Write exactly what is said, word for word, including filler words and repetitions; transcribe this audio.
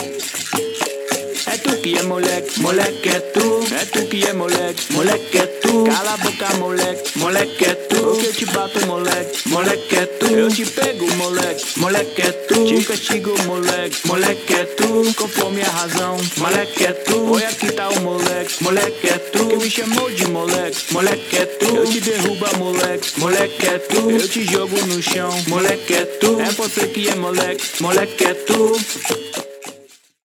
É tu que é moleque, moleque é tu. É tu que é moleque, moleque é tu. Cala a boca, moleque, moleque é tu. Porque eu te bato, moleque, moleque é tu. Eu te pego, moleque, moleque é tu. Te castigo, moleque, moleque é tu. Conforme a razão, moleque é tu. Oi, aqui tá o moleque, moleque é tu. Que me chamou de moleque, moleque é tu. Eu te derruba, moleque, moleque é tu. Eu te jogo no chão, moleque é tu. É você que é moleque, moleque é tu.